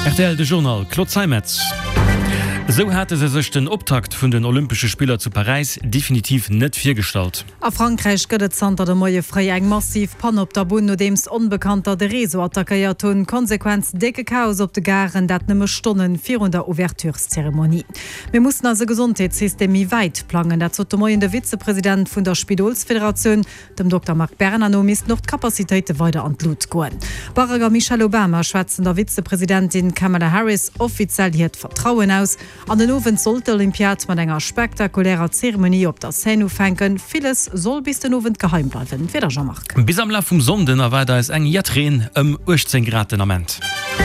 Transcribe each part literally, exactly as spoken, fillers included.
R T L de Journal Claude Seimetz. So hatte se sech den Optakt vun den Olympische Spieler zu Paris definitiv net firstalt. A Frankreich gëtt Zter de Moie frei eng massiv Pan op der Bun no dems unbekannter de Reso attackéiert hun Konsequenz dicke Chaos op de Garen dat nëmme Stonnen vir der Ouverturezeremonie. Wir mussten as Gesundheitssystemi weit planen, dat zo de Moien de Vizepräsident vun der Spidolsföderation, dem Doktor Mark Bernano mis noch Kapazitéite weiter an Blut goen. Barager Michelle Obama schwätzen der Vizepräsidentin Kamala Harris offiziell hiet Vertrauen aus. An den Owen sollte Olympiat mat enger spektakulärer Zeremonie op der Seine fenken. Vieles soll bis den Owen geheim bleiben. Weder schon macht. Bis am La vum Sonden erwer da is eng Jatren ëm achtzehn Grad Amment.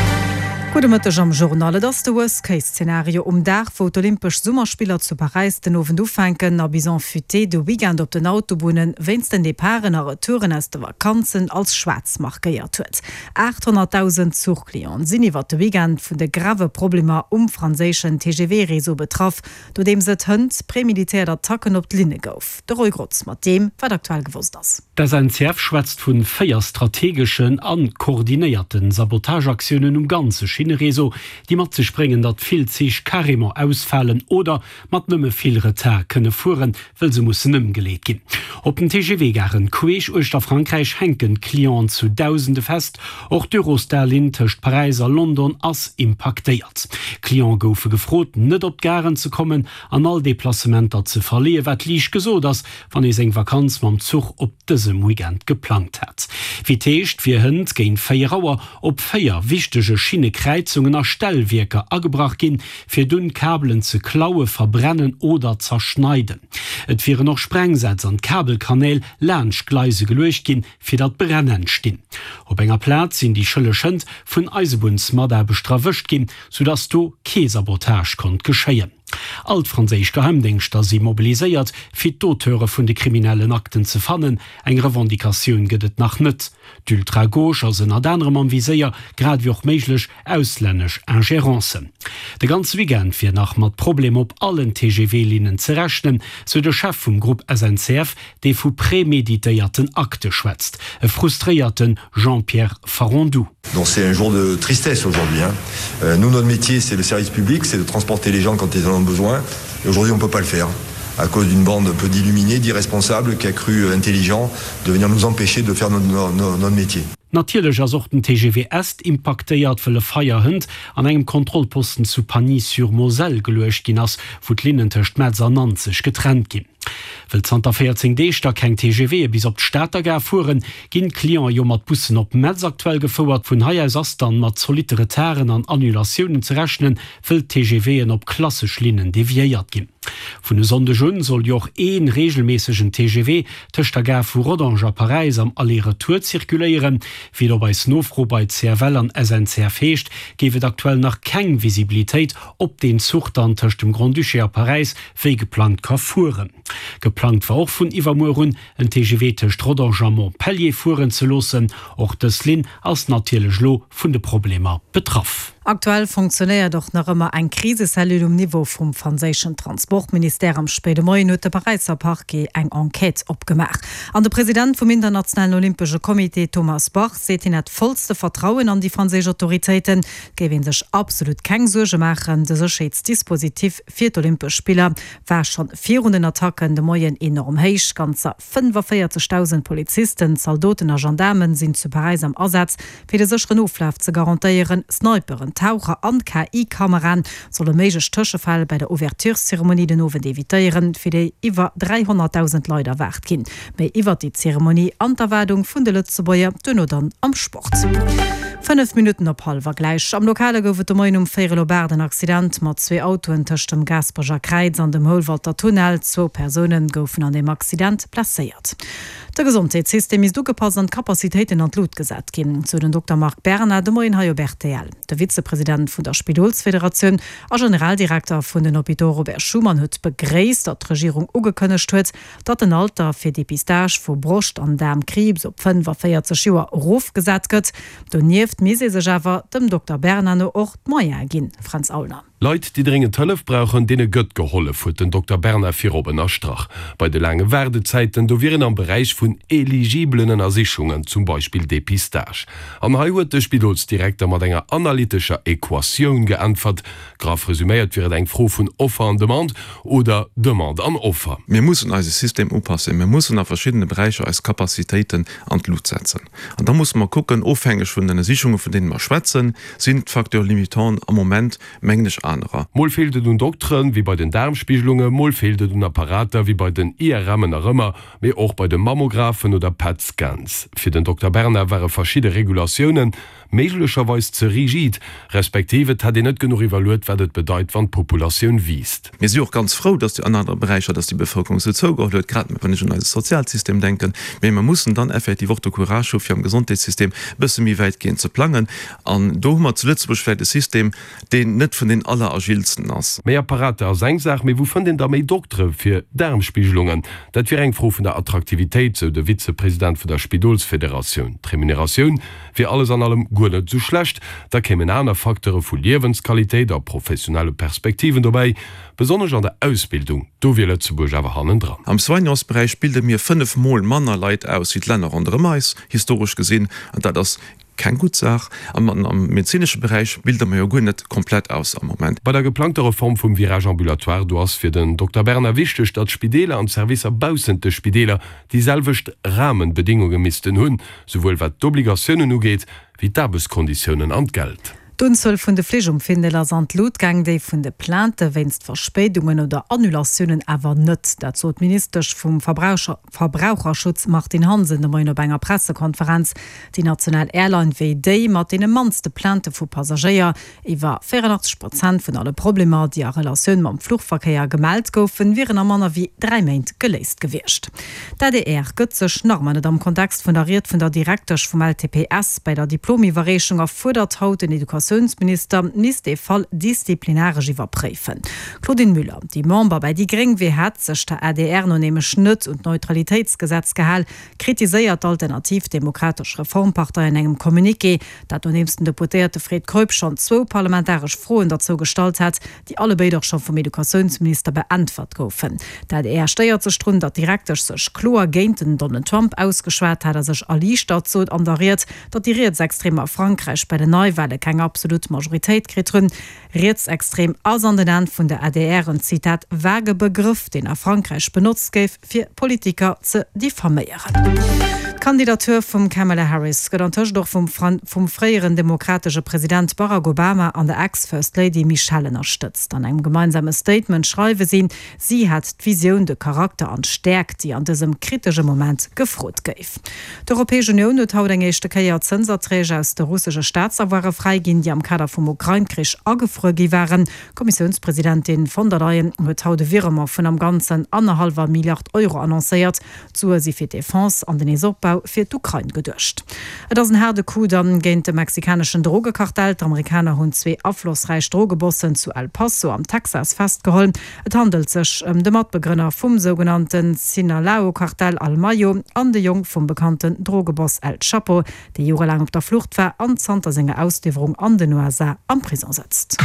Gute Mittag am Journal, das ist das Worst-Case-Szenario um Dach, wo die Olympischen Sommerspieler zu Paris den Ofen aufhängen, a bison futé de Weekend op den Autobunnen, wenn's den die Paaren a Retouren aus der Vakanzen als schwarz markiert huet. achthunderttausend Zugklienten sind iwwer de Weekend vun de grave Probleme um franzéschen T G V-Reso betraff, do dem se hënd prämilitäre Attacken op d'Linne gouf. Der Reugrotz mat dem wat aktuell gewusst ass. Das ein Zerf schwätzt vun feier strategischen an koordinierten Sabotageaktionen um ganze Reso, die mat ze springen, dat viel sich karimo ausfallen oder mat nëmme viel Retard könne fuhren, weil se muss nëmm gelegt gin. Op den T G V-Garen Queich Oster Frankreich henken Klient zu Tausende fest, och d'Eurostarlin töcht Pariser London ass impactéiert. Klient goufe gefrot, net op Garen zu kommen, an all Deplacementer ze verlee, wat liich gesot ass, wann es eng Vakanz mam Zug op dësem Weekend geplant hat. Wie teescht fir hënd géint Feierauer op feier wichtege Schienekreizungen a Stellwerke agebracht gin, fir dünn Kabeln ze klaue, verbrennen oder zerschneiden. Et wäre noch Sprengsätze an Kabelkanäl Lärmgleise gelöscht gin, fir dat Brennen stehen. Op enger Platz sind die Schëlle schënd vun Eisebundsmader bestrawischt gin, sodass du Käsabotage konnt geschéien. Altfranzéisch Geheimdienster sie mobiliséiert, fir d'Auteure vun de kriminellen Akten ze fannen, eng Revendikationun gëdet nach nett. D'Ultragoch as en adänerem anviséier, grad wie och méiglech auslännech Ingérancen. De ganz Weekend fir nach mat Problem op allen T G V-Linien ze rechnen, so der Chef vum Gruppe S N C F, dé vu prämeditéierten Akte schwätzt, e frustrierten Jean-Pierre Farandou. Donc c'est un jour de tristesse aujourd'hui. Hein. Euh, nous, notre métier, c'est le service public, c'est de transporter les gens quand ils en ont besoin. Et aujourd'hui, on ne peut pas le faire à cause d'une bande peu d'illuminés, d'irresponsables qui a cru intelligent de venir nous empêcher de faire notre, notre, notre métier. Natürlich as auch den T G V est impactéiert für le Feierhund an engem Kontrollposten zu Pagny-sur-Moselle gelöscht gin ass, wo d'Linnen töcht Metzer neunzig getrennt gin. Weil vierzehn D da kein T G V bis op d'Städter gar fuhren, ginn Klient jo mat Bussen op Metz aktuell gefordert vun Haiier Astern mat solitere Terren an Annulationen zu rechnen, will T G Ven op klassisch Linnen deviiert gin. Vun de Sonde Jun soll joch een regelmäßigen T G V töcht gar vu Rodanger Paris am aller Tour zirkulieren, wie bei Snowfro bei C R L an S N C F fecht, gewet aktuell nach keng Visibilitéit op den Zuchtern töcht dem Grand Duché Paris wéi geplant ka fuhren. Geplant war auch vun Iwermorun en T G V töcht Rodanger Montpellier fuhren ze losen, och des Lin als natierlech Lo vun de Probleme betraff. Aktuell funktioniert doch noch immer ein Krisesell um Niveau vom französischen Transportminister am späte Morgen hat der Pariser Parquet eine Enquete abgemacht. An der Präsident vom Internationalen Olympischen Komitee Thomas Bach sieht ihn hat vollste Vertrauen an die französischen Autoritäten, geben sich absolut keine Sorge machen. Das Sicherheitsdispositiv für die Olympischen Spieler war schon vierhundert Attacken der Morgen enorm hoch. Ganze fünfundvierzigtausend Polizisten, Soldaten und Gendarmen sind zu Paris am Einsatz, für den sicheren Auflauf zu garantieren. Sniperen Taucher an K I-Kameran soll e méigg Tëschefall bei der Ouverturezeremonie den Owen evitéieren, fir déi iwwer dreihunderttausend Leute erwart ginn. Mei iwwer die Zeremonie an der Werdung vun de Lützebäier dënno dann am Sport. Fünf Minuten op halber gleich. Am Lokale goufet de Moin um Férelobar den Accident mat zwei Autoen töcht dem Gasperger Kreiz an dem Holwalter Tunnel. Zwo Personen goufen an dem Accident placéiert. Der Gesundheitssystem is dugepass an Kapazitéiten an Lot gesat gin. Zu den Doktor Mark Berner de Moin Hajo Bertel. Der Vizepräsident vun der Spidolsföderation a Generaldirektor vun den Hôpital Robert Schumann huet begréist, dat Regierung ugekënnecht huet, dat den Alter fir Depistage vu Brust an Darmkrebs op fünfundvierzig Joer Ruf gesat gëtt. Do nieft mise se Java dem Doktor Bernano och Moier gin. Franz Aulner. Leute, die dringend Hilfe brauchen, denen Gött geholle fut den Doktor Berner Firobener Strach. Bei de lange Werdezeiten do wären am Bereich vun eligiblen Ersichungen, zum Beispiel Depistage. An Haiwut de Spidolsdirektor mat enger analytischer Äquation geantwort, Graf resümiert wird eng froh vun Offer an Demand oder Demand an Offer. Wir müssen als System oppassen, wir müssen auf verschiedene Bereiche als Kapazitäten an Lut setzen. Und da muss man gucken, aufhängig von den Sicherungen, von denen wir schwätzen, sind Faktorlimitanten am Moment mänglisch anderer. Mol fehlte du Doktrin wie bei den Darmspiegelungen, mol fehlte du Apparater wie bei den I R M Römmer, wie auch bei den Mammographen oder P E T-Scans. Für den Doktor Berner waren verschiedene Regulationen möglicherweise zu rigid, respektive hat er nicht genug evaluiert, was das bedeutet, wann die Population wiest. Wir sind auch ganz froh, dass die anderen Bereiche, dass die Bevölkerung so zugehört, gerade wenn wir schon an das Sozialsystem denken, aber wir müssen dann effektiv auch die Courage für ein Gesundheitssystem ein bisschen wie weitgehend zu planen. Und da haben wir zuletzt beschwert das System, den nicht von den alleragilsten ist. Mehr Apparate als eine Sache, aber wovon denn da mehr Doktor für Darmspiegelungen? Das wäre ein Froh von der Attraktivität, so der Vizepräsident von der Spidolsföderation. Die Remuneration für alles an allem gut nicht so schlecht, da kämen andere Faktoren von Lebensqualität oder professionelle Perspektiven dabei, besonders an der Ausbildung. Da will Lützeburg aber Hand dran. Am Soignance-Bereich bilden wir fünfmal Männer Leute aus wie die Länder andere Mais, historisch gesehen, und da das kein gut Sache. Am, am medizinischen Bereich bildet man ja gut nicht komplett aus am Moment. Bei der geplanten Reform vom Virage ambulatoire du hast für den Doktor Berner wichtig, dass Spitäler und Serviceerbauende Spitäler dieselbesten Rahmenbedingungen missten hun, sowohl was die Obligationen angeht, wie die Arbeitskonditionen an Geld. D'Unzahl vun de Flechumfindeler an Lotgang déi vun de Plante wennst Verspätungen oder Annulationen awer nett. Dat zo Ministers vum Verbraucherschutz Martin Hansen de Moiner Bennger Pressekonferenz. Die National Airline W D mat de manste Plante vu Passagier iwwer vierundachtzig Prozent vun alle Probleme, die a Relationun mam Flugverkehr gemeldt goufen, viren am Manner wie drei Meint geleest gewircht. D D R gëtzech Normen am Kontext fundiert vun der Direktorch vum L T P S bei der Diplomiverrechung auf fudert haut den Education Minister nis de Fall disziplinarisch überprüfen. Claudine Müller, die Member bei die Gring wie hat sech der A D R no nehme Schnitt und Neutralitätsgesetz gehall, kritisiert alternativ demokratisch Reformpartei in engem Kommuniqué, dat unnemsten Deputierte Fred Kröp schon zwo parlamentarisch Frohen dazu gestalt hat, die alle beide schon vom Edukationsminister beantwortet goufen. Da der er steiert ze run, dat direktech sech klo genten Donald Trump ausgeschwert hat, er sech Ali dazu anderiert, dat die Reetsextremer Frankreich bei der Neuwahle kein absolut Majorität kritun, Reetsextrem aus an den End vun der A D R und Zitat vage Begriff, den er Frankreich benutzt geif, fir Politiker ze diffamieren. Kandidatur vum Kamala Harris gedanch doch vum vum freieren demokratische Präsident Barack Obama an der Ex-First Lady Michelle unterstützt. An einem gemeinsames Statement schreibe sie, sie hat d Vision de Charakter an stärkt, die an diesem kritischen Moment gefrot geif. Die Europäische Union hat haut engchte Keier Zinserträger aus der russische Staatserware freigin, die am Kader vom Ukraine-Krieg angefragt waren. Kommissionspräsidentin von der Leyen hat haut de Wirmer von am ganzen anderthalb Milliarden Euro annonciert, zu sie für Defense an den Esobbau fir d'Ukraine gedurcht. Et ass een herde Coup dann géint dem mexikanischen Drogekartell. D'Amerikaner hunn zwee aflossreich Drogebossen zu El Paso am Texas festgehollen. Et handelt sech um de Matbegrünner vum sogenannten Sinaloa-Kartell Al Mayo an de Jung vum bekannten Drogeboss El Chapo, de jorelang op der Flucht war an Zter senger Auslieferung an den U S A am Prison setzt.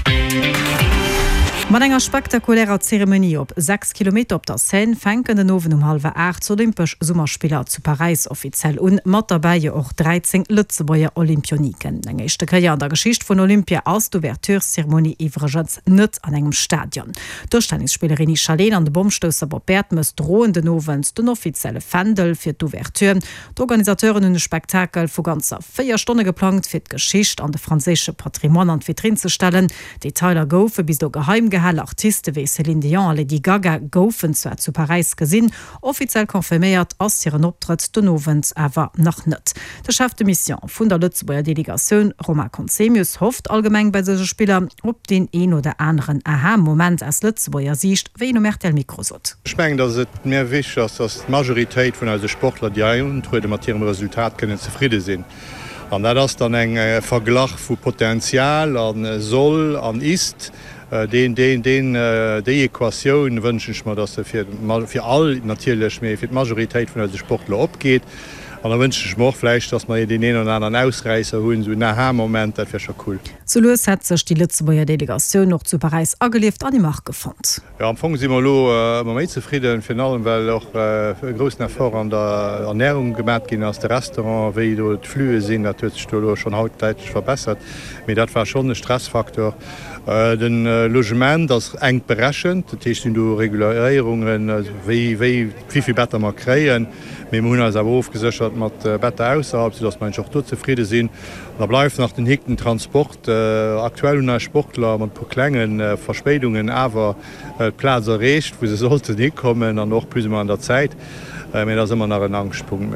Man enger spektakulärer Zeremonie op sechs Kilometer op der Seine fenken den Owen um halbe acht zu Olympisch Summerspieler zu Paris offiziell und mat dabei auch dreizehn Lützebauer Olympioniken. Engchte Karriere an der Geschichte von Olympia aus d'Ouverturezeremonie iwregens net an engem Stadion. Durchstellungsspielerin Charlene an de Bombstösser Bobert muss drohen den Owens den offizielle Fendel fir d'Ouverture. D'Organisateuren hun Spektakel vu ganzer vier Stunden geplant fir d'Geschicht an de franzésche Patrimoine an Vitrin zu stellen. Detailer goufe bis do geheim gehalten Artiste wie Céline Dion, Lady Gaga goufen zwar zu Paris gesinn, offiziell konfirmiert ass ihren Optritt den Owens awer noch net. Der Chef de Mission vun der Lützebauer Delegation Roma Consemius hofft allgemeng bei sese Spieler op den een oder anderen Aha-Moment as Lützebauer Sicht, wie no Mertel Mikrosot. Ich mein, dass es mehr wichtig ist, dass die Majorität von also Sportler die und heute mit ihrem Resultat können zufrieden sind. Und das dann ein äh, Vergleich von Potenzial an äh, soll an ist. Den, den, den, äh, die Äquation wünsche ich mir, dass er für, für alle natürlich mehr für die Majorität von den Sportler abgeht. an der wünsche ich mor fleisch dass man den einen oder anderen ausreißer hun so nach moment dat schon cool so hat sich die Lützeburger Delegation noch zu Paris angelieft an die Macht gefunden. Ja, am Anfang sind wir lo, äh, zufrieden finalen weil auch äh, großen Erfahrung an der Ernährung gemerkt gehen aus der Restaurant wie du Flühe sind natürlich schon hautdeutlich verbessert mit dat war schon ein Stressfaktor. Uh, den uh, Logement das eng berechen, dat du Regulierungen uh, wie, wie, wieviel Better man kreien, hun als aufgesichert mat uh, Better aus, dass man auch dort zufrieden sind. Da bleibt nach den hekten Transport uh, aktuell Sportler man pro klengen uh, Verspätungen awer uh, Platz errecht, wo se sollte nie kommen an noch plus an der Zeit uh, immer nach een Angstpunkt.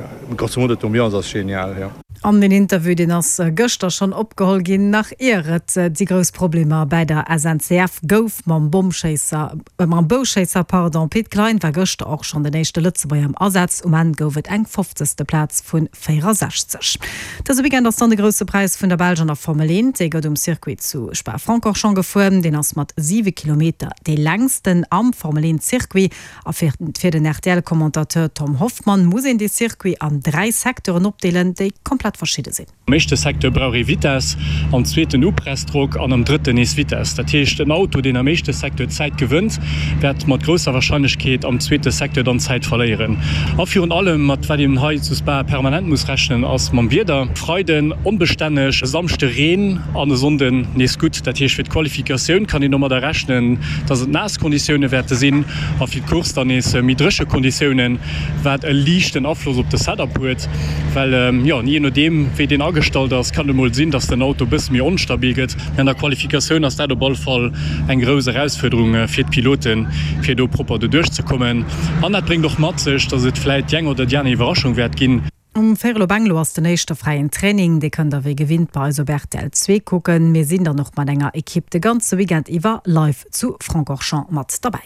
genial. Ja. An den Interview den ass Göster schon opgehol gin nach Ehret die gros Probleme bei der S N C F gouf man Bomscheiser man Boscheiser pardon Piet Klein war Göster auch schon den nächste Lütze bei am Ersatz um an goufet eng fünfzigste Platz vun sechzig. Das wie das dann der große Preis vun der Belgener Formel eins teget um Circuit zu Spa-Francorchamps schon gefunden, den ass mat sieben Kilometer de längsten am Formel eins Circuit afir den R T L-Kommentateur Tom Hoffmann muss in die Circuit an drei Sektoren opdeelen, déi komplett verschieden sind. Am mechte Sektor brauche ich Vitas, am zweiten Upressdruck, an am dritten ist Vitas. Das heißt, ein Auto, den am meisten Sektor Zeit gewinnt, wird mit großer Wahrscheinlichkeit am zweiten Sektor dann Zeit verlieren. Auf und allem, mit was ich heute zu Spa permanent muss rechnen, als man wieder Freuden, unbeständig, sanfte Regen, an der Sonne nicht gut. Das heißt, für die Qualifikation kann ich nochmal da rechnen, dass es Nasskonditionen werden sind, auf die Kurs dann ist mit drischen Konditionen, wird ein leichten Abfluss auf das Setup wird, weil ähm, ja, je nachdem, wie den angestellt ist, kann es mal sehen, dass das Auto ein bisschen mehr unstabil geht. In der Qualifikation ist der Ballfall eine große Herausforderung für die Piloten, für da proper durchzukommen. Und das bringt doch mit sich, dass es vielleicht jeng oder die eine Überraschung wird gehen. Um Ferlo Banglo ass den nächste freien Training, de kann der wie gewinnt bei Bertel L zwei gucken. Wir sind da noch mal enger Equipe de ganze Weekend iwwer live zu Francorchamps mat dabei.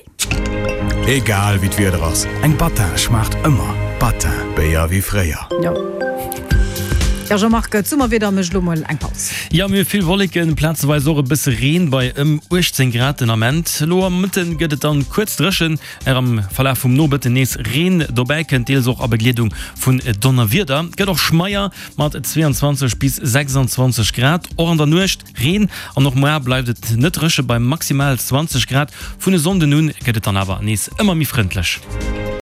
Egal wie wir was. Eng Batin schmacht immer Batin beier wie Freier. Ja. Ja, Jean-Marc, zummer wieder mech Lummel eng Paus. Ja mir viel wolligen Platzweis so bis reen bei im achtzehn Grad Ament. Lo am mitten gëtt dann kurz dreschen er am Verlauf vum Nobete nees Reen dabei kennt Deel soch a Bekleedung vun Donnerwirder. Gët doch Schmeier mat zweiundzwanzig bis sechsundzwanzig Grad or an der Nucht Reen an noch mehr bleibt net Rësche bei maximal zwanzig Grad vun de Sonde nun gëtt dann aber nees immer mi frindlech.